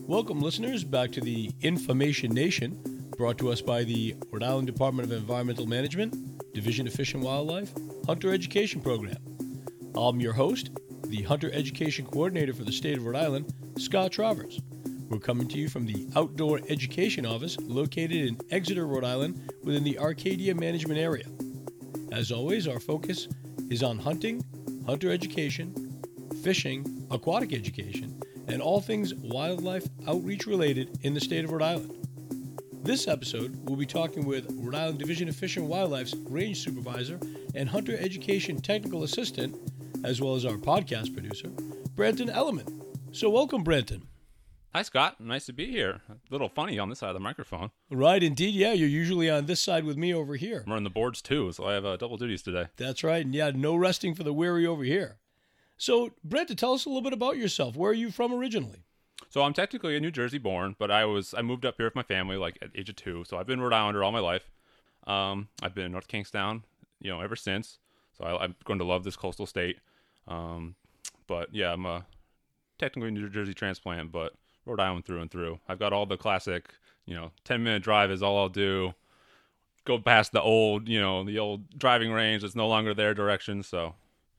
Welcome, listeners, back to the Information Nation, brought to us by the Rhode Island Department of Environmental Management, Division of Fish and Wildlife, Hunter Education Program. I'm your host, the Hunter Education Coordinator for the state of Rhode Island, Scott Travers. We're coming to you from the Outdoor Education Office located in Exeter, Rhode Island, within the Arcadia Management Area. As always, our focus is on hunting, hunter education, fishing, aquatic education, and all things wildlife outreach related in the state of Rhode Island. This episode, we'll be talking with Rhode Island Division of Fish and Wildlife's Range Supervisor and Hunter Education Technical Assistant, as well as our podcast producer, Branton Elliman. So welcome, Branton. Hi, Scott. Nice to be here. A little funny on this side of the microphone. Right, indeed. Yeah, you're usually on this side with me over here. I'm running the boards, too, so I have double duties today. That's right. And yeah, no resting for the weary over here. So, Branton, tell us a little bit about yourself. Where are you from originally? So I'm technically a New Jersey born, but I moved up here with my family like at age of 2. So I've been Rhode Islander all my life. I've been in North Kingstown, ever since. So I'm going to love this coastal state. But yeah, I'm a technically New Jersey transplant, but Rhode Island through and through. I've got all the classic, 10-minute drive is all I'll do. Go past the old driving range that's no longer their direction. So.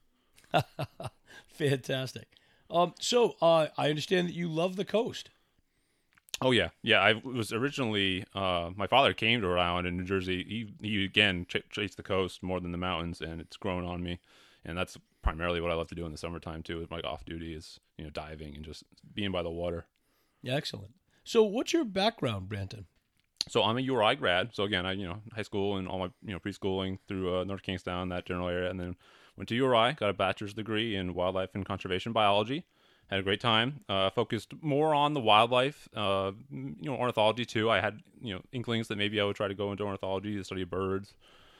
Fantastic. So I understand that you love the coast. Oh, yeah. Yeah, I was originally, my father came to Rhode Island and New Jersey. He again, chased the coast more than the mountains, and it's grown on me. And that's primarily what I love to do in the summertime, too, with my off-duty is, diving and just being by the water. Yeah, excellent. So what's your background, Branton? So I'm a URI grad. So again, I, high school and all my, preschooling through North Kingstown, that general area, and then went to URI, got a bachelor's degree in wildlife and conservation biology. Had a great time. Focused more on the wildlife, ornithology too. I had, inklings that maybe I would try to go into ornithology to study birds.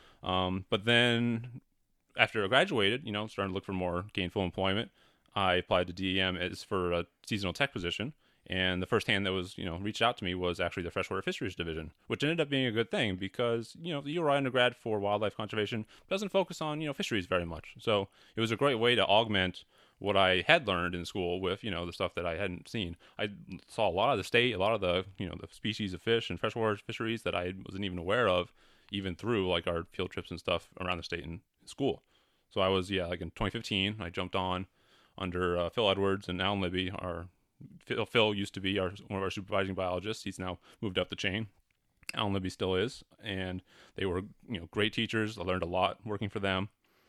But then after I graduated, started to look for more gainful employment. I applied to DEM as for a seasonal tech position. And the first hand that was, reached out to me was actually the Freshwater Fisheries Division, which ended up being a good thing because, the URI undergrad for wildlife conservation doesn't focus on, fisheries very much. So it was a great way to augment what I had learned in school with, the stuff that I hadn't seen. I saw a lot of the state, a lot of the, the species of fish and freshwater fisheries that I wasn't even aware of, even through like our field trips and stuff around the state in school. So I was, like in 2015, I jumped on under Phil Edwards and Alan Libby, Phil used to be one of our supervising biologists. He's now moved up the chain. Alan Libby still is. And they were, great teachers. I learned a lot working for them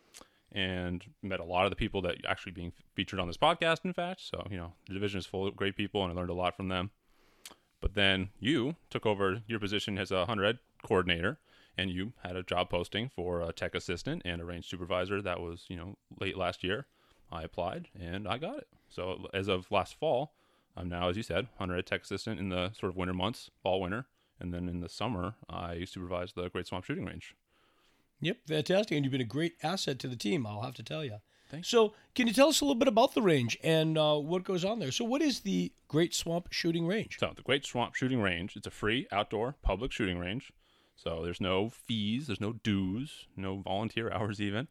and met a lot of the people that actually being featured on this podcast, in fact. So, the division is full of great people and I learned a lot from them. But then you took over your position as a hunter ed coordinator and you had a job posting for a tech assistant and a range supervisor. That was, late last year. I applied and I got it. So as of last fall, I'm now, as you said, hunter ed tech assistant in the sort of winter months, fall, winter. And then in the summer, I supervise the Great Swamp Shooting Range. Yep, fantastic. And you've been a great asset to the team, I'll have to tell you. Thanks. So can you tell us a little bit about the range and what goes on there? So what is the Great Swamp Shooting Range? So the Great Swamp Shooting Range, it's a free outdoor public shooting range. So there's no fees, there's no dues, no volunteer hours even.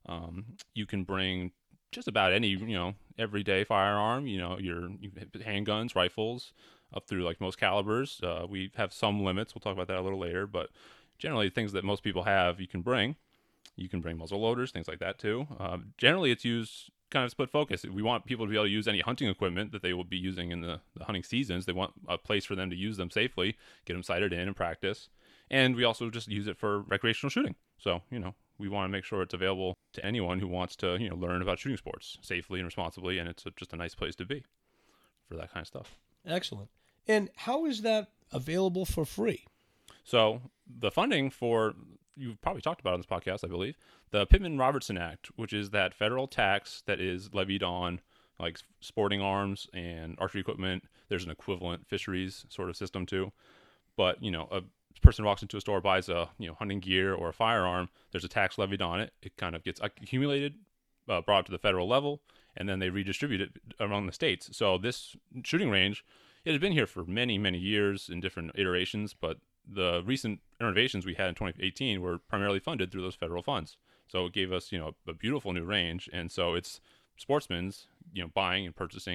You can bring just about any, everyday firearm, your handguns, rifles, up through like most calibers. We have some limits. We'll talk about that a little later, but generally things that most people have, you can bring. You can bring muzzle loaders, things like that too. Generally it's used kind of split focus. We want people to be able to use any hunting equipment that they will be using in the hunting seasons. They want a place for them to use them safely, get them sighted in and practice. And we also just use it for recreational shooting. So, we want to make sure it's available to anyone who wants to, learn about shooting sports safely and responsibly. And it's just a nice place to be for that kind of stuff. Excellent. And how is that available for free? So the funding for, you've probably talked about on this podcast, I believe, the Pittman-Robertson Act, which is that federal tax that is levied on like sporting arms and archery equipment. There's an equivalent fisheries sort of system too. But, a person walks into a store, buys a hunting gear or a firearm, there's a tax levied on it. It kind of gets accumulated, brought to the federal level, and then they redistribute it among the states. So this shooting range, it had been here for many, many years in different iterations, but the recent renovations we had in 2018 were primarily funded through those federal funds. So it gave us, a beautiful new range. And so it's sportsmen's, buying and purchasing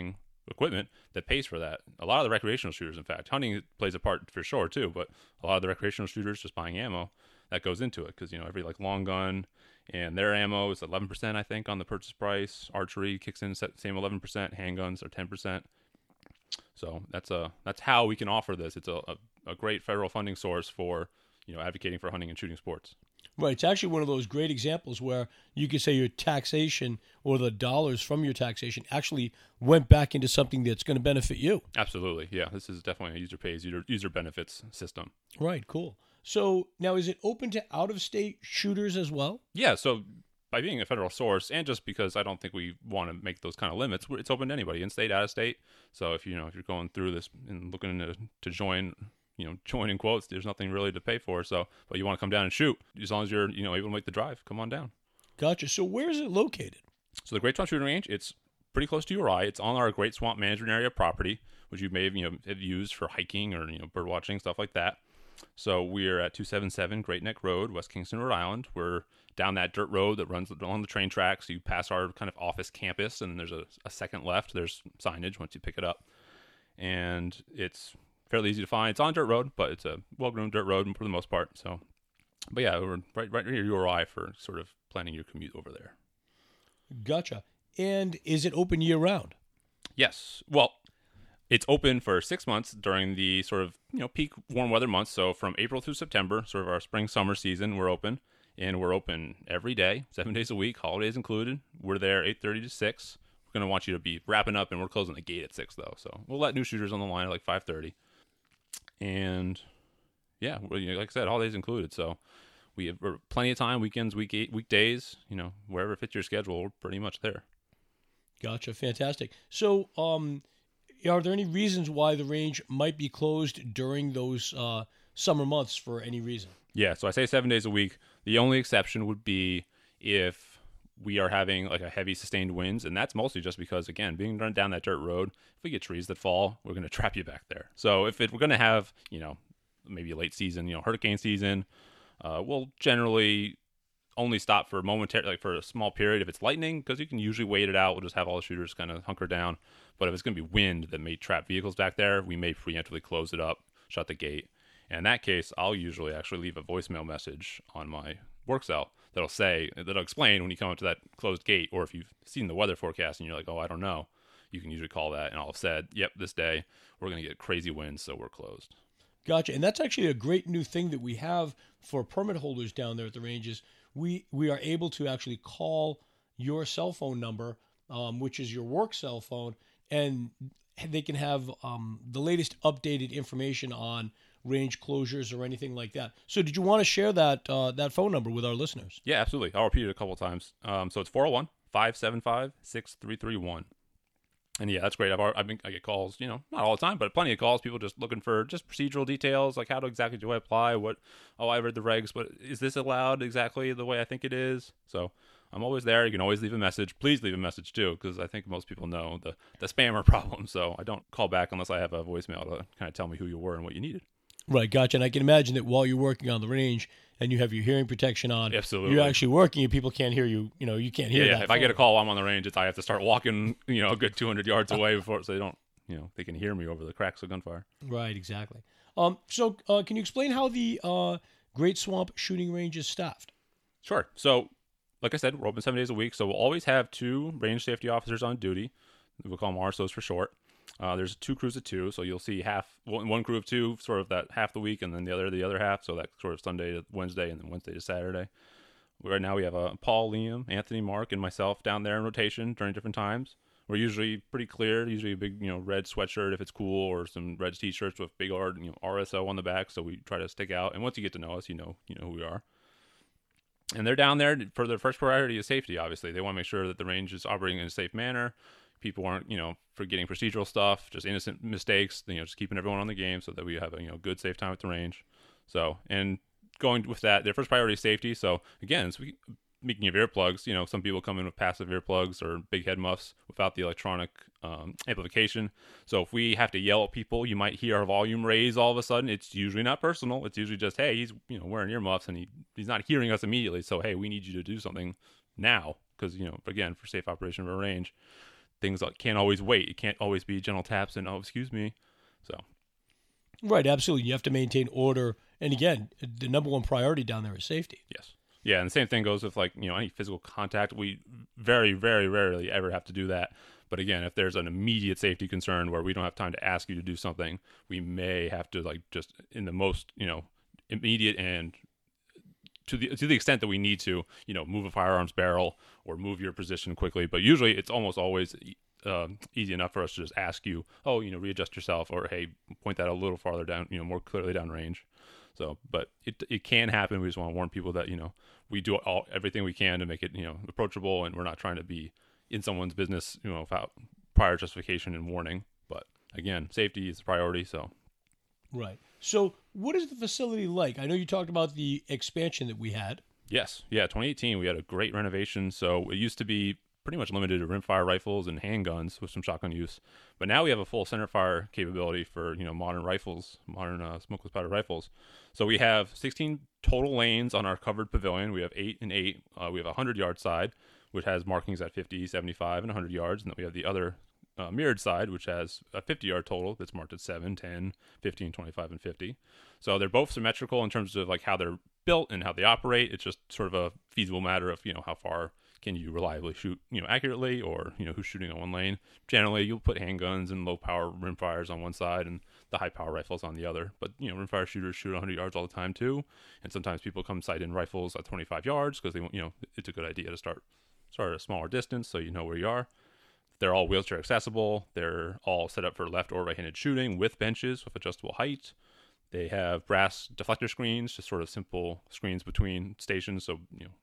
equipment that pays for that. A lot of the recreational shooters, in fact, hunting plays a part for sure too, but a lot of the recreational shooters just buying ammo that goes into it because every like long gun and their ammo is 11%, I think, on the purchase price. Archery kicks in same 11%. Handguns are 10%. So that's how we can offer this. It's a great federal funding source for advocating for hunting and shooting sports. Right. It's actually one of those great examples where you could say your taxation or the dollars from your taxation actually went back into something that's going to benefit you. Absolutely. Yeah. This is definitely a user pays, user benefits system. Right. Cool. So now is it open to out-of-state shooters as well? Yeah. So by being a federal source, and just because I don't think we want to make those kind of limits, it's open to anybody, in state, out of state. So if you're going through this and looking to join, join in quotes, there's nothing really to pay for. So, but you want to come down and shoot, as long as you're able to make the drive, come on down. Gotcha. So where is it located? So the Great Swamp Shooting Range, it's pretty close to URI. It's on our Great Swamp Management Area property, which you may have used for hiking or bird watching, stuff like that. So we're at 277 Great Neck Road, West Kingston, Rhode Island. We're down that dirt road that runs along the train tracks. You pass our kind of office campus, and there's a second left. There's signage once you pick it up. And it's fairly easy to find. It's on dirt road, but it's a well-groomed dirt road for the most part. So, but yeah, we're right near URI for sort of planning your commute over there. Gotcha. And is it open year-round? Yes. Well, it's open for 6 months during the sort of peak warm weather months. So from April through September, sort of our spring summer season, we're open, and we're open every day, 7 days a week, holidays included. We're there 8:30 to 6. We're going to want you to be wrapping up, and we're closing the gate at 6 though. So we'll let new shooters on the line at like 5:30, and yeah, like I said, holidays included. So we have plenty of time, weekends, weekdays, wherever fits your schedule, we're pretty much there. Gotcha. Fantastic. So, are there any reasons why the range might be closed during those summer months for any reason? Yeah, so I say 7 days a week. The only exception would be if we are having like a heavy sustained winds, and that's mostly just because, again, being run down that dirt road, if we get trees that fall, we're going to trap you back there. So if we're going to have, maybe a late season, hurricane season, we'll generally only stop for for a small period if it's lightning, because you can usually wait it out. We'll just have all the shooters kind of hunker down. But if it's going to be wind that may trap vehicles back there, we may preemptively close it up, shut the gate. And in that case, I'll usually actually leave a voicemail message on my work cell that'll explain when you come up to that closed gate, or if you've seen the weather forecast and you're like, oh, I don't know, you can usually call that, and I'll have said, yep, this day we're going to get crazy winds, so we're closed. Gotcha. And that's actually a great new thing that we have for permit holders down there at the ranges. We are able to actually call your cell phone number, which is your work cell phone, and they can have the latest updated information on range closures or anything like that. So did you want to share that phone number with our listeners? Yeah, absolutely. I'll repeat it a couple of times. So it's 401-575-6331. And yeah, that's great. I get calls, not all the time, but plenty of calls. People just looking for just procedural details, like how exactly do I apply? I read the regs, but is this allowed exactly the way I think it is? So I'm always there. You can always leave a message. Please leave a message too, because I think most people know the spammer problem. So I don't call back unless I have a voicemail to kind of tell me who you were and what you needed. Right, gotcha. And I can imagine that while you're working on the range and you have your hearing protection on, absolutely, you're actually working and people can't hear you. You can't hear that. Yeah, if I get a call while I'm on the range, I have to start walking, a good 200 yards away before, so they don't, they can hear me over the cracks of gunfire. Right, exactly. So can you explain how the Great Swamp Shooting Range is staffed? Sure. So, like I said, we're open 7 days a week, so we'll always have 2 range safety officers on duty. We'll call them RSOs for short. There's 2 crews of 2, so you'll see one crew of 2, sort of that half the week, and then the other half, so that sort of Sunday to Wednesday, and then Wednesday to Saturday. Right now we have Paul, Liam, Anthony, Mark, and myself down there in rotation during different times. We're usually pretty clear, usually a big red sweatshirt if it's cool, or some red t-shirts with big RSO on the back, so we try to stick out. And once you get to know us, you know who we are. And they're down there for their first priority is safety, obviously. They want to make sure that the range is operating in a safe manner. People aren't, forgetting procedural stuff, just innocent mistakes, just keeping everyone on the game so that we have a, good, safe time at the range. So, and going with that, their first priority is safety. So, again, speaking of earplugs, some people come in with passive earplugs or big head muffs without the electronic amplification. So if we have to yell at people, you might hear our volume raise all of a sudden. It's usually not personal. It's usually just, hey, he's wearing earmuffs and he's not hearing us immediately. So, hey, we need you to do something now because, again, for safe operation of a range. things that can't always wait. It can't always be gentle taps and, oh, excuse me. So, Right, absolutely. You have to maintain order. And again, the number one priority down there is safety. yes. Yeah, and the same thing goes with, like, any physical contact. We very, very rarely ever have to do that. But again, if there's an immediate safety concern where we don't have time to ask you to do something, we may have to, like, just in the most, immediate and to the extent that we need to, move a firearms barrel or move your position quickly. But usually it's almost always easy enough for us to just ask you, oh, readjust yourself, or hey, point that a little farther down, more clearly down range. So, but it can happen. We just want to warn people that, we do everything we can to make it, approachable, and we're not trying to be in someone's business, without prior justification and warning. But again, safety is the priority. So, right. So, what is the facility like? I know you talked about the expansion that we had. Yes. Yeah. 2018, we had a great renovation. So it used to be pretty much limited to rimfire rifles and handguns with some shotgun use. But now we have a full centerfire capability for, modern rifles, modern smokeless powder rifles. So we have 16 total lanes on our covered pavilion. We have 8 and 8. We have a 100-yard side, which has markings at 50, 75, and 100 yards. And then we have the other mirrored side, which has a 50-yard total that's marked at 7, 10, 15, 25, and 50. So they're both symmetrical in terms of, like, how they're built and how they operate. It's just sort of a feasible matter of, how far can you reliably shoot, accurately, or, who's shooting on one lane. Generally, you'll put handguns and low-power rimfires on one side and the high-power rifles on the other. But, rimfire shooters shoot 100 yards all the time, too. And sometimes people come sight in rifles at 25 yards because they want, it's a good idea to start at a smaller distance so you know where you are. They're all wheelchair accessible. They're all set up for left or right-handed shooting with benches with adjustable height. They have brass deflector screens, just sort of simple screens between stations, so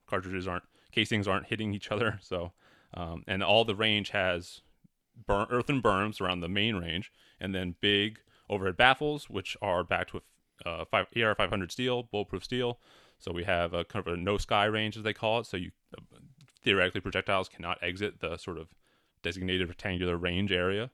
casings aren't hitting each other. So, and all the range has earthen berms around the main range, and then big overhead baffles, which are backed with AR 500 steel, bulletproof steel. So we have a kind of a no sky range, as they call it. So you theoretically projectiles cannot exit the sort of designated rectangular range area.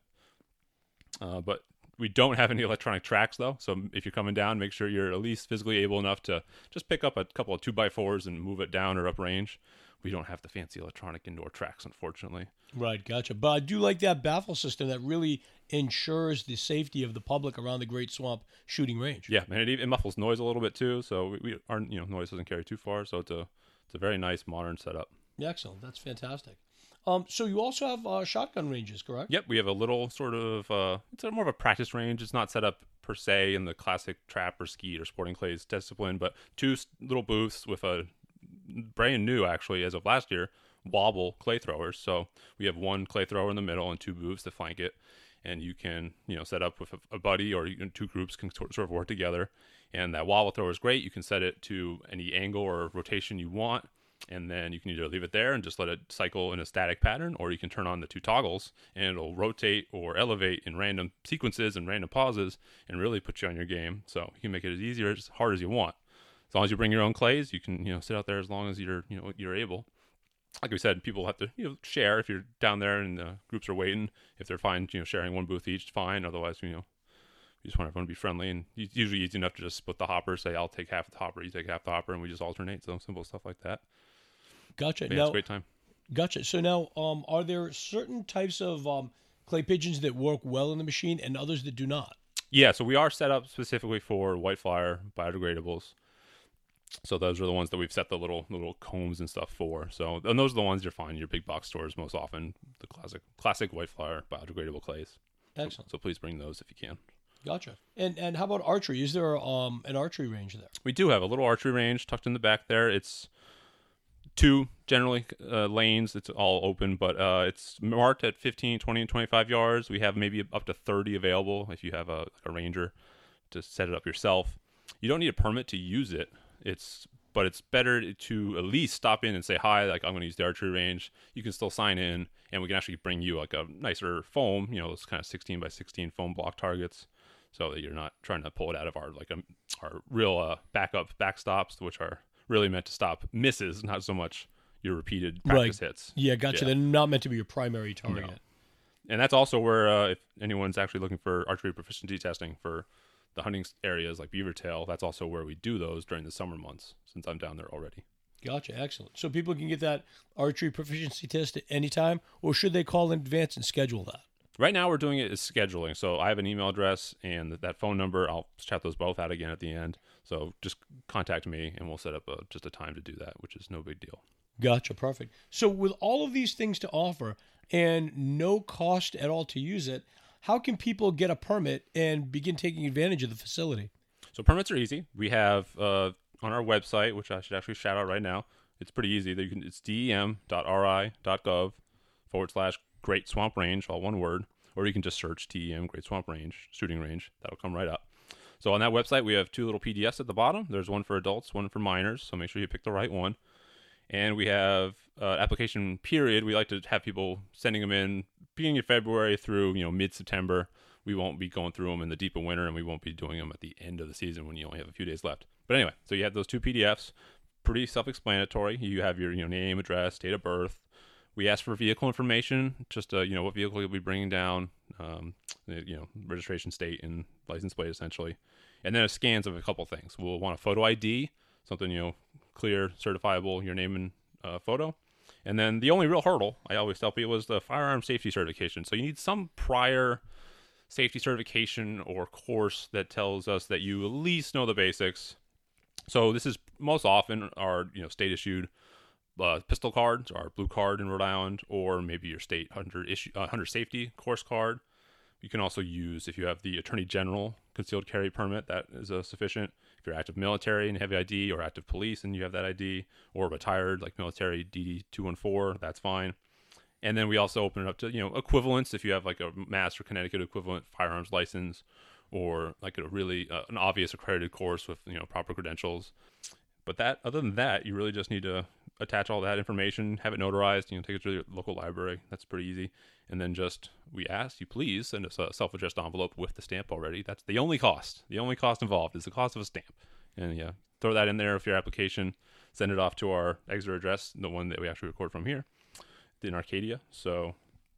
But we don't have any electronic tracks, though. So if you're coming down, make sure you're at least physically able enough to just pick up a couple of 2x4s and move it down or up range. We don't have the fancy electronic indoor tracks, unfortunately. Right, gotcha. But I do like that baffle system that really ensures the safety of the public around the Great Swamp shooting range. Yeah, and it muffles noise a little bit, too. So our noise doesn't carry too far. So it's a very nice modern setup. Excellent. That's fantastic. So you also have shotgun ranges, correct? Yep, we have a little sort of, it's more of a practice range. It's not set up per se in the classic trap or skeet or sporting clays discipline, but 2 little booths with a brand new, actually, as of last year, wobble clay throwers. So we have 1 clay thrower in the middle and 2 booths to flank it. And you can, set up with a buddy, or 2 groups can sort of work together. And that wobble thrower is great. You can set it to any angle or rotation you want. And then you can either leave it there and just let it cycle in a static pattern, or you can turn on the 2 toggles and it'll rotate or elevate in random sequences and random pauses and really put you on your game. So you can make it as easy or as hard as you want. As long as you bring your own clays, you can, sit out there as long as you're able. Like we said, people have to, share if you're down there and groups are waiting. If they're fine, sharing 1 booth each, fine. Otherwise, you just want everyone to be friendly, and it's usually easy enough to just split the hopper, say, I'll take half the hopper, you take half the hopper, and we just alternate. So simple stuff like that. Gotcha. But yeah, it's a great time. Gotcha. So now, are there certain types of clay pigeons that work well in the machine and others that do not? Yeah, so we are set up specifically for white flyer biodegradables. So those are the ones that we've set the little combs and stuff for. So, and those are the ones you'll find in your big box stores most often, the classic white flyer biodegradable clays. Excellent. So please bring those if you can. Gotcha. And how about archery? Is there an archery range there? We do have a little archery range tucked in the back there. It's 2 generally lanes. It's all open, but it's marked at 15, 20, and 25 yards. We have maybe up to 30 available if you have a ranger to set it up yourself. You don't need a permit to use it. But it's better to at least stop in and say, hi, like, I'm going to use the archery range. You can still sign in, and we can actually bring you like a nicer foam, those kind of 16 by 16 foam block targets, so that you're not trying to pull it out of our real backstops, which are really meant to stop misses, not so much your repeated practice hits. Yeah, gotcha. Yeah. They're not meant to be your primary target. No. And that's also where, if anyone's actually looking for archery proficiency testing for the hunting areas like Beavertail, that's also where we do those during the summer months, since I'm down there already. Gotcha. Excellent. So people can get that archery proficiency test at any time, or should they call in advance and schedule that? Right now, we're doing it as scheduling. So I have an email address and that phone number. I'll chat those both out again at the end. So just contact me, and we'll set up just a time to do that, which is no big deal. Gotcha. Perfect. So with all of these things to offer and no cost at all to use it, how can people get a permit and begin taking advantage of the facility? So permits are easy. We have on our website, which I should actually shout out right now. It's pretty easy. It's dem.ri.gov/Great Swamp Range, all one word, or you can just search TEM Great Swamp Range shooting range. That'll come right up. So on that website, we have two little PDFs at the bottom. There's one for adults, one for minors. So make sure you pick the right one. And we have application period. We like to have people sending them in beginning of February through mid-September. We won't be going through them in the deep of winter, and we won't be doing them at the end of the season when you only have a few days left. But anyway, so you have those two PDFs, pretty self-explanatory. You have your name, address, date of birth. We ask for vehicle information, just what vehicle you'll be bringing down, registration, state, and license plate essentially, and then scans of a couple things. We'll want a photo ID, something clear, certifiable, your name and photo. And then the only real hurdle I always tell people is the firearm safety certification. So you need some prior safety certification or course that tells us that you at least know the basics. So this is most often our state issued pistol cards, our blue card in Rhode Island, or maybe your state hunter safety course card. You can also use, if you have the Attorney General concealed carry permit, that is sufficient. If you're active military and heavy ID, or active police and you have that ID, or retired like military DD-214, that's fine. And then we also open it up to equivalents. If you have like a Mass or Connecticut equivalent firearms license, or like a really an obvious accredited course with proper credentials. But other than that, you really just need to attach all that information, have it notarized, take it to your local library. That's pretty easy. And then we ask you, please send us a self-addressed envelope with the stamp already. That's the only cost. The only cost involved is the cost of a stamp. And throw that in there with your application. Send it off to our Exeter address, the one that we actually record from here in Arcadia. So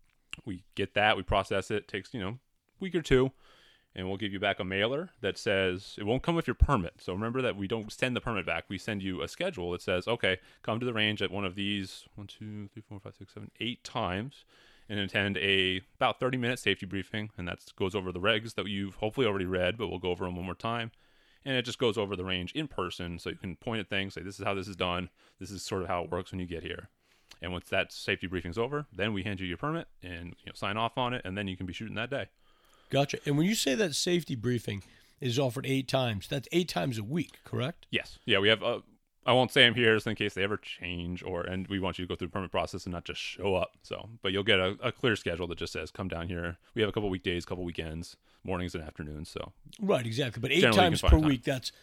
we get that, we process it. It takes, a week or two. And we'll give you back a mailer that says it won't come with your permit. So remember that we don't send the permit back. We send you a schedule that says, okay, come to the range at one of these 8 times and attend a about 30-minute safety briefing. And that goes over the regs that you've hopefully already read, but we'll go over them one more time. And it just goes over the range in person. So you can point at things, say, this is how this is done. This is sort of how it works when you get here. And once that safety briefing's over, then we hand you your permit and sign off on it. And then you can be shooting that day. Gotcha. And when you say that safety briefing is offered 8 times, that's 8 times a week, correct? Yes. Yeah, we have, I won't say them here just in case they ever change, and we want you to go through the permit process and not just show up. But you'll get a clear schedule that just says, come down here. We have a couple weekdays, couple weekends, mornings and afternoons. So right, exactly. But 8 times per week, that's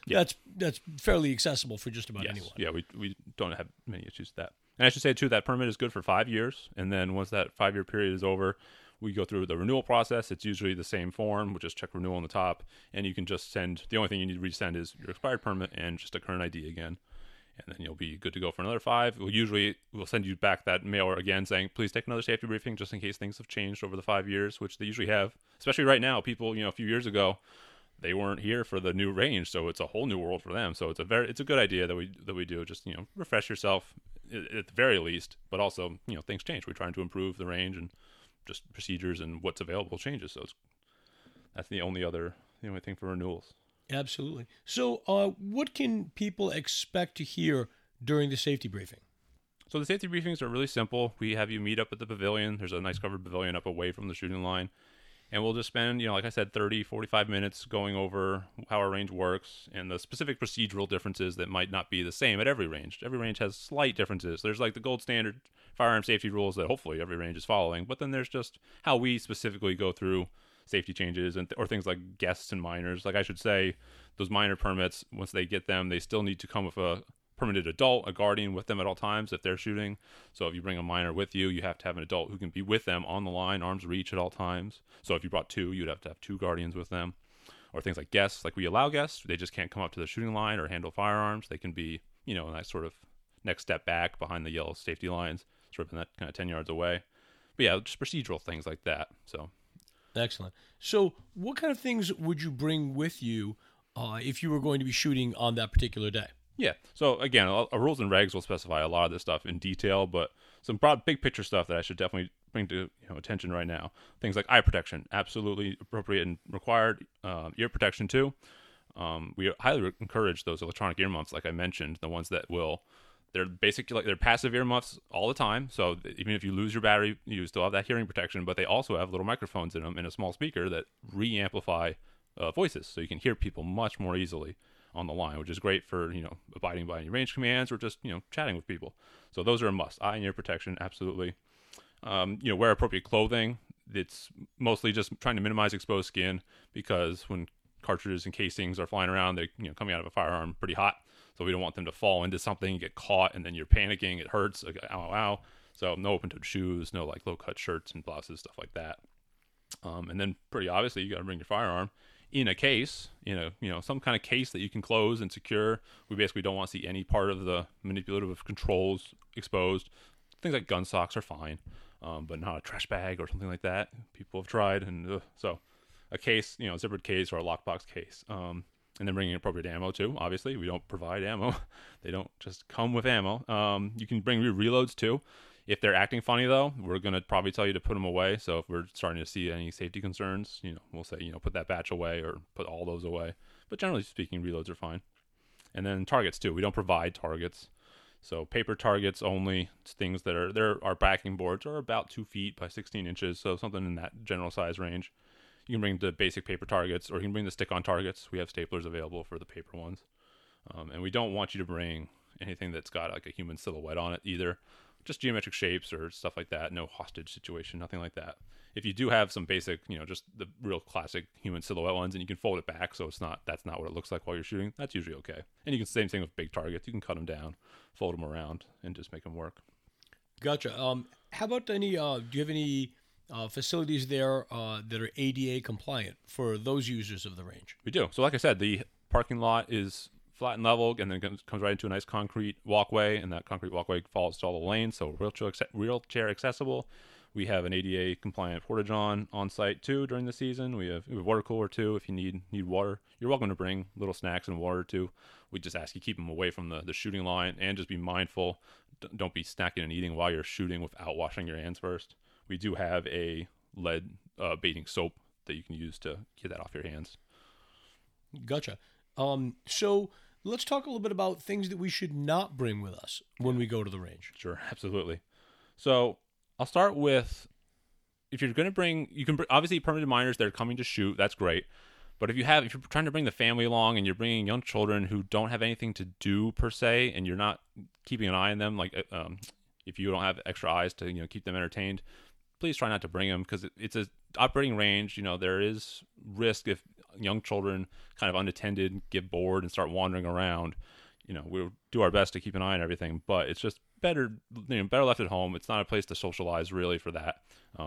fairly accessible for just about anyone. Yeah, we don't have many issues with that. And I should say, too, that permit is good for 5 years. And then once that 5-year period is over, we go through the renewal process. It's usually the same form. We'll just check renewal on the top. And you can just send, the only thing you need to resend is your expired permit and just a current ID again. And then you'll be good to go for another 5. We'll send you back that mailer again saying, please take another safety briefing just in case things have changed over the 5 years, which they usually have. Especially right now, people, a few years ago, they weren't here for the new range, so it's a whole new world for them. So it's a good idea that we do. Just refresh yourself at the very least, but also things change. We're trying to improve the range, and just procedures and what's available changes. So that's the only thing for renewals. Absolutely. So what can people expect to hear during the safety briefing? So the safety briefings are really simple. We have you meet up at the pavilion. There's a nice covered pavilion up away from the shooting line. And we'll just spend, like I said, 30, 45 minutes going over how our range works and the specific procedural differences that might not be the same at every range. Every range has slight differences. There's like the gold standard firearm safety rules that hopefully every range is following. But then there's just how we specifically go through safety changes or things like guests and minors. Like I should say, those minor permits, once they get them, they still need to come with a permitted adult, a guardian with them at all times if they're shooting. So if you bring a minor with you, you have to have an adult who can be with them on the line, arm's reach at all times. So if you brought 2, you'd have to have 2 guardians with them. Or things like guests, like we allow guests, they just can't come up to the shooting line or handle firearms. They can be, in that sort of next step back behind the yellow safety lines, sort of in that kind of 10 yards away. But yeah, just procedural things like that. So excellent. So what kind of things would you bring with you if you were going to be shooting on that particular day? Yeah. So again, rules and regs will specify a lot of this stuff in detail, but some broad, big picture stuff that I should definitely bring to attention right now. Things like eye protection, absolutely appropriate and required. Ear protection too. We highly encourage those electronic earmuffs, like I mentioned, the ones that they're basically like they're passive earmuffs all the time. So even if you lose your battery, you still have that hearing protection. But they also have little microphones in them and a small speaker that re-amplify voices, so you can hear people much more easily on the line, which is great for abiding by any range commands or just chatting with people. So those are a must. Eye and ear protection, absolutely. Wear appropriate clothing. It's mostly just trying to minimize exposed skin, because when cartridges and casings are flying around, they're coming out of a firearm pretty hot. So we don't want them to fall into something, get caught, and then you're panicking. It hurts. Like, ow, ow, ow. So no open-toed shoes, no like low-cut shirts and blouses, stuff like that. And then pretty obviously you got to bring your firearm in a case, some kind of case that you can close and secure. We basically don't want to see any part of the manipulative controls exposed. Things like gun socks are fine, but not a trash bag or something like that. People have tried, and so a case, zippered case or a lockbox case. And then bringing appropriate ammo too. Obviously, we don't provide ammo. They don't just come with ammo. You can bring reloads too. If they're acting funny, though, we're going to probably tell you to put them away. So if we're starting to see any safety concerns, we'll say, put that batch away or put all those away. But generally speaking, reloads are fine. And then targets, too. We don't provide targets. So paper targets only. It's things that our backing boards are about 2 feet by 16 inches. So something in that general size range. You can bring the basic paper targets, or you can bring the stick-on targets. We have staplers available for the paper ones. And we don't want you to bring anything that's got like a human silhouette on it either. Just geometric shapes or stuff like that. No hostage situation, nothing like that. If you do have some basic, just the real classic human silhouette ones, and you can fold it back so that's not what it looks like while you're shooting, that's usually okay. And you can same thing with big targets. You can cut them down, fold them around, and just make them work. Gotcha. How about any? Do you have any facilities there that are ADA compliant for those users of the range? We do. So, like I said, the parking lot is flat and level, and then comes right into a nice concrete walkway, and that concrete walkway follows to all the lanes, so wheelchair accessible. We have an ADA compliant porta-john on site too during the season. We have a water cooler too if you need water. You're welcome to bring little snacks and water too. We just ask you keep them away from the shooting line, and just be mindful. Don't be snacking and eating while you're shooting without washing your hands first. We do have a lead baiting soap that you can use to get that off your hands. Gotcha. So let's talk a little bit about things that we should not bring with us when we go to the range. Sure, absolutely. So I'll start with, if you're going to bring, you can bring, obviously permitted minors, they're coming to shoot, that's great. But if you're trying to bring the family along and you're bringing young children who don't have anything to do per se, and you're not keeping an eye on them, like if you don't have extra eyes to keep them entertained, please try not to bring them, because it's a operating range. There is risk if young children kind of unattended get bored and start wandering around. We'll do our best to keep an eye on everything, but it's just better left at home. It's not a place to socialize really for that.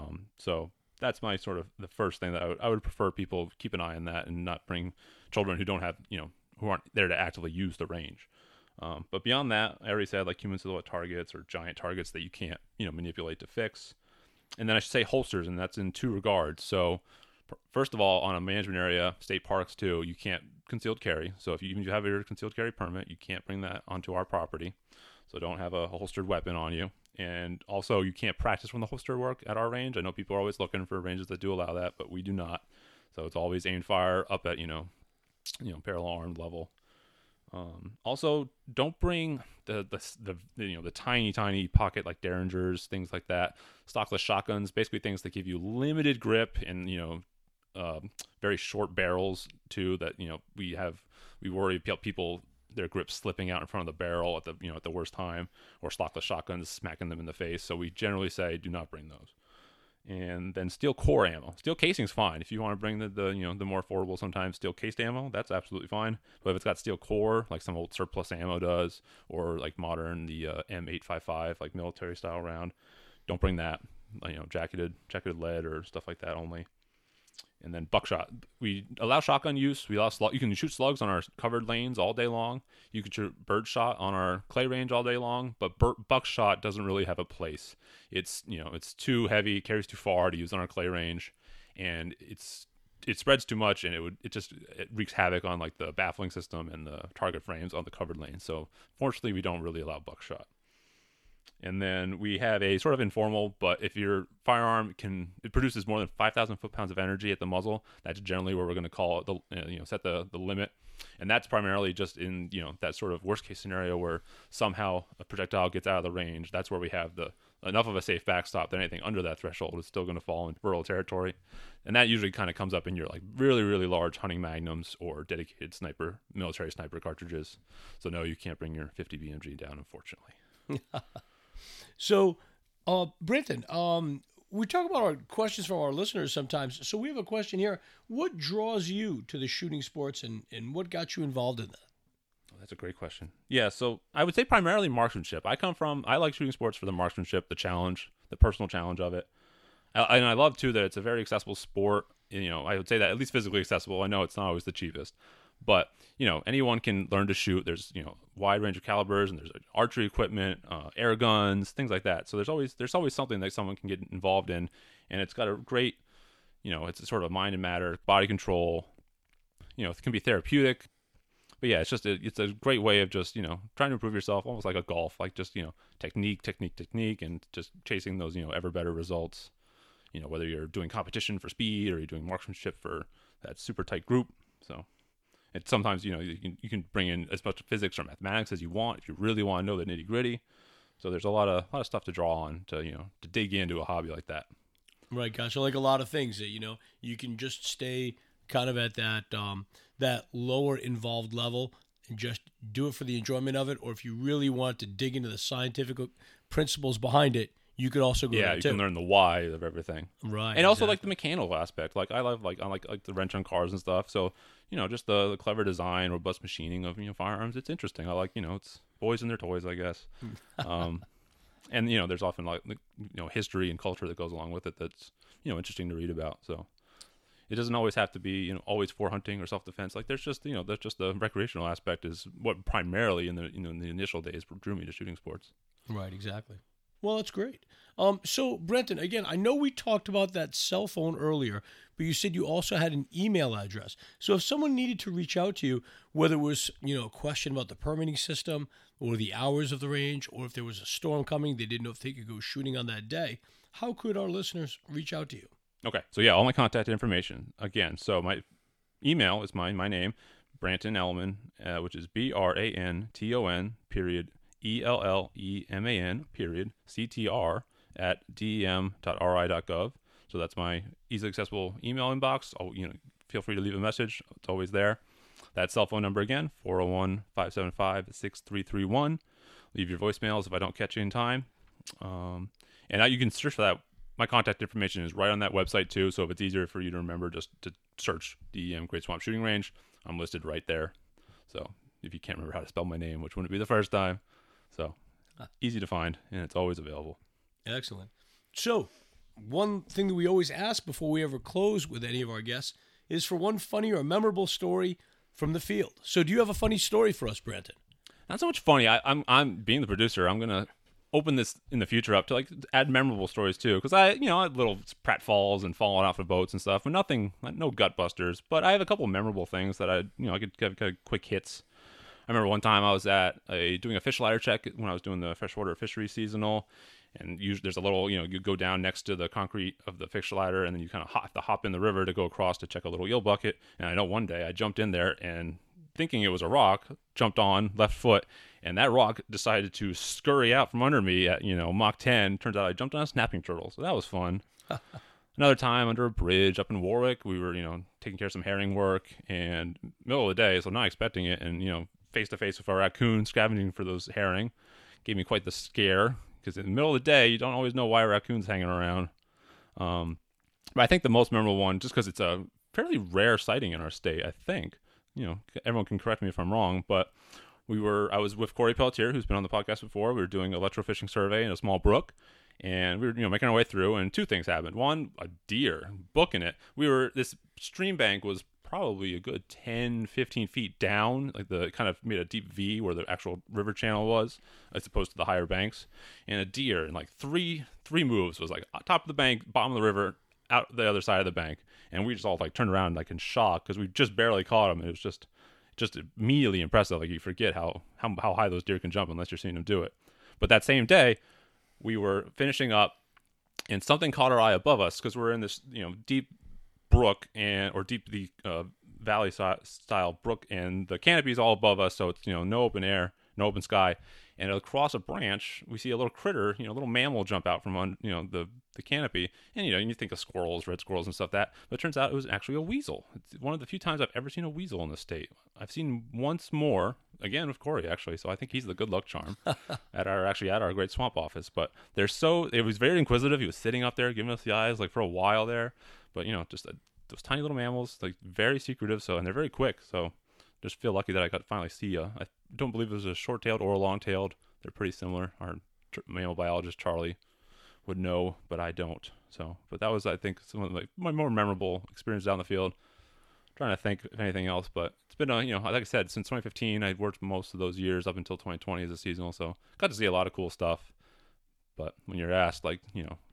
So that's my sort of the first thing that I would prefer people keep an eye on that, and not bring children who don't have, who aren't there to actively use the range. But beyond that, I already said, like human silhouette targets or giant targets that you can't, manipulate to fix. And then I should say holsters, and that's in two regards. So first of all, on a management area, state parks too, you can't concealed carry. So even if you have your concealed carry permit, you can't bring that onto our property. So don't have a holstered weapon on you. And also, you can't practice from the holster work at our range. I know people are always looking for ranges that do allow that, but we do not. So it's always aim fire up at parallel armed level. Also, don't bring the tiny pocket like Derringers, things like that. Stockless shotguns, basically things that give you limited grip and very short barrels too. That we worry about people, their grip slipping out in front of the barrel at the worst time, or stockless shotguns smacking them in the face. So we generally say do not bring those. And then steel core ammo. Steel casing's fine. If you want to bring the more affordable, sometimes steel cased ammo, that's absolutely fine. But if it's got steel core, like some old surplus ammo does, or like modern, the M855, like military style round, don't bring that. Jacketed lead or stuff like that only. And then buckshot. We allow shotgun use. You can shoot slugs on our covered lanes all day long. You can shoot bird shot on our clay range all day long. But buckshot doesn't really have a place. It's too heavy, carries too far to use on our clay range, and it's it spreads too much, and it wreaks havoc on like the baffling system and the target frames on the covered lane. So fortunately, we don't really allow buckshot. And then we have a sort of informal, but if your firearm it produces more than 5,000 foot-pounds of energy at the muzzle, that's generally where we're going to call it set the limit. And that's primarily just in, that sort of worst case scenario where somehow a projectile gets out of the range. That's where we have enough of a safe backstop that anything under that threshold is still going to fall into rural territory. And that usually kind of comes up in your like really, really large hunting magnums or dedicated military sniper cartridges. So no, you can't bring your 50 BMG down, unfortunately. So, Brenton, we talk about our questions from our listeners sometimes. So we have a question here. What draws you to the shooting sports and what got you involved in that? Oh, that's a great question. Yeah, so I would say primarily marksmanship. I like shooting sports for the marksmanship, the challenge, the personal challenge of it. And I love, too, that it's a very accessible sport. I would say that at least physically accessible. I know it's not always the cheapest. But, anyone can learn to shoot. There's, wide range of calibers, and there's archery equipment, air guns, things like that. So there's always something that someone can get involved in. And it's got a great, it's a sort of mind and matter, body control. It can be therapeutic. But yeah, it's a great way of just, trying to improve yourself, almost like a golf, like just, technique, and just chasing those, ever better results. Whether you're doing competition for speed or you're doing marksmanship for that super tight group. So it's sometimes, you can bring in as much physics or mathematics as you want if you really want to know the nitty gritty. So there's a lot of stuff to draw on to dig into a hobby like that. Right, gotcha. Like a lot of things that, you can just stay kind of at that lower involved level and just do it for the enjoyment of it. Or if you really want to dig into the scientific principles behind it, you could also go there you too. Can learn the why of everything. Right. And also like the mechanical aspect. Like I like the wrench on cars and stuff. So, just the clever design, robust machining of, firearms. It's interesting. I like, it's boys and their toys, I guess. And, there's often like, history and culture that goes along with it that's, interesting to read about. So it doesn't always have to be, always for hunting or self-defense. Like there's just, that's just the recreational aspect is what primarily in the, in the initial days drew me to shooting sports. Right, exactly. Well, that's great. So, Brenton, again, I know we talked about that cell phone earlier, but you said you also had an email address. So if someone needed to reach out to you, whether it was, a question about the permitting system or the hours of the range, or if there was a storm coming, they didn't know if they could go shooting on that day, how could our listeners reach out to you? Okay. So, yeah, all my contact information. Again, so my email is my name, Branton Ellman, which is BRANTON, ELLEMAN, CTR @dem.ri.gov. So that's my easily accessible email inbox. Feel free to leave a message. It's always there. That cell phone number again, 401-575-6331. Leave your voicemails if I don't catch you in time. And now you can search for that. My contact information is right on that website too. So if it's easier for you to remember, just to search DEM Great Swamp Shooting Range. I'm listed right there. So if you can't remember how to spell my name, which wouldn't be the first time. So easy to find, and it's always available. Excellent. So one thing that we always ask before we ever close with any of our guests is for one funny or memorable story from the field. So do you have a funny story for us, Branton? Not so much funny. I'm being the producer. I'm gonna open this in the future up to like add memorable stories too, because I had little pratfalls and falling off of boats and stuff, but no gut busters. But I have a couple of memorable things that I could get quick hits. I remember one time I was doing a fish ladder check when I was doing the freshwater fishery seasonal, and usually there's a little, you go down next to the concrete of the fish ladder, and then you kind of have to hop in the river to go across to check a little eel bucket. And I know one day I jumped in there and thinking it was a rock, jumped on left foot, and that rock decided to scurry out from under me at Mach 10. Turns out I jumped on a snapping turtle, so that was fun. Another time under a bridge up in Warwick, we were taking care of some herring work, and middle of the day, so not expecting it, and face to face with a raccoon scavenging for those herring. Gave me quite the scare, because in the middle of the day, you don't always know why a raccoon's hanging around. But I think the most memorable one, just because it's a fairly rare sighting in our state, I think. Everyone can correct me if I'm wrong, but I was with Corey Pelletier, who's been on the podcast before. We were doing an electrofishing survey in a small brook, and we were making our way through, and two things happened. One, a deer booking it. This stream bank was probably a good 10, 15 feet down, like kind of made a deep V where the actual river channel was, as opposed to the higher banks. And a deer in like three moves was like top of the bank, bottom of the river, out the other side of the bank. and we just all like turned around like in shock because we just barely caught them. It was just immediately impressive. Like you forget how high those deer can jump unless you're seeing them do it. But that same day, we were finishing up, and something caught our eye above us because we're in this deep brook or deep the valley style brook, and the canopy is all above us, so it's no open air, no open sky. And across a branch, we see a little critter, a little mammal jump out from the canopy. And you think of squirrels, red squirrels and stuff but it turns out it was actually a weasel. It's one of the few times I've ever seen a weasel in the state. I've seen once more, again with Corey actually, so I think he's the good luck charm at our Great Swamp office. But it was very inquisitive. He was sitting up there giving us the eyes like for a while there. But just those tiny little mammals, like very secretive, and they're very quick. So just feel lucky that I got to finally see I don't believe it was a short-tailed or a long-tailed. They're pretty similar. Our mammal biologist Charlie would know, but I don't. But that was, I think, some of my more memorable experiences out in the field. I'm trying to think of anything else, but it's been like I said, since 2015, I worked most of those years up until 2020 as a seasonal, so got to see a lot of cool stuff. But when you're asked, what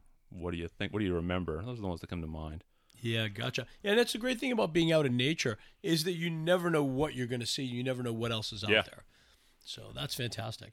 do you think? What do you remember? Those are the ones that come to mind. Yeah, gotcha. Yeah, and that's the great thing about being out in nature is that you never know what you're going to see. You never know what else is out there. So that's fantastic.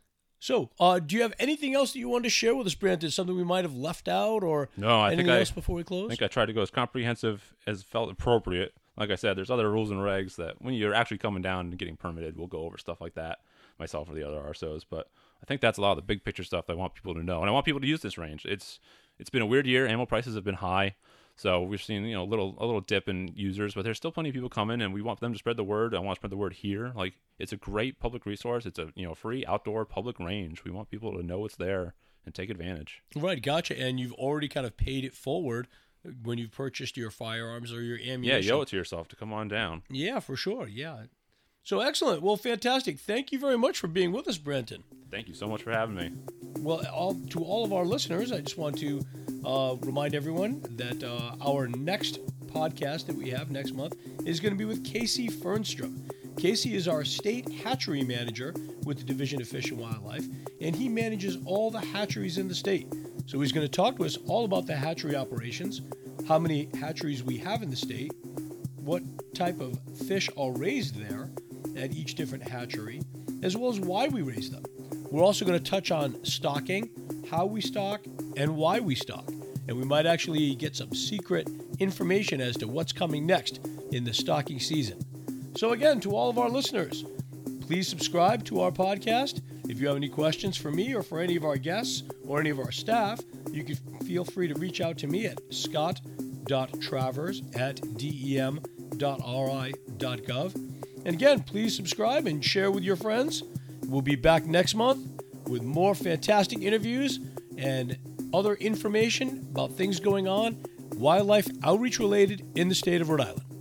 So, do you have anything else that you wanted to share with us, Brandon? Something we might have left out or anything else before we close? I think I tried to go as comprehensive as felt appropriate. Like I said, there's other rules and regs that when you're actually coming down and getting permitted, we'll go over stuff like that, myself or the other RSOs. But I think that's a lot of the big picture stuff that I want people to know. And I want people to use this range. It's been a weird year. Animal prices have been high. So we've seen, a little dip in users, but there's still plenty of people coming, and we want them to spread the word. I want to spread the word here. Like, it's a great public resource. It's a, free outdoor public range. We want people to know it's there and take advantage. Right, gotcha. And you've already kind of paid it forward when you've purchased your firearms or your ammunition. Yeah, you owe it to yourself to come on down. Yeah, for sure. Yeah. So excellent. Well, fantastic. Thank you very much for being with us, Brenton. Thank you so much for having me. Well, to all of our listeners, I just want to remind everyone that our next podcast that we have next month is going to be with Casey Fernstrom. Casey is our state hatchery manager with the Division of Fish and Wildlife, and he manages all the hatcheries in the state. So he's going to talk to us all about the hatchery operations, how many hatcheries we have in the state, what type of fish are raised there at each different hatchery, as well as why we raise them. We're also going to touch on stocking, how we stock, and why we stock. And we might actually get some secret information as to what's coming next in the stocking season. So again, to all of our listeners, please subscribe to our podcast. If you have any questions for me or for any of our guests or any of our staff, you can feel free to reach out to me at scott.travers@dem.ri.gov. And again, please subscribe and share with your friends. We'll be back next month with more fantastic interviews and other information about things going on, wildlife outreach related in the state of Rhode Island.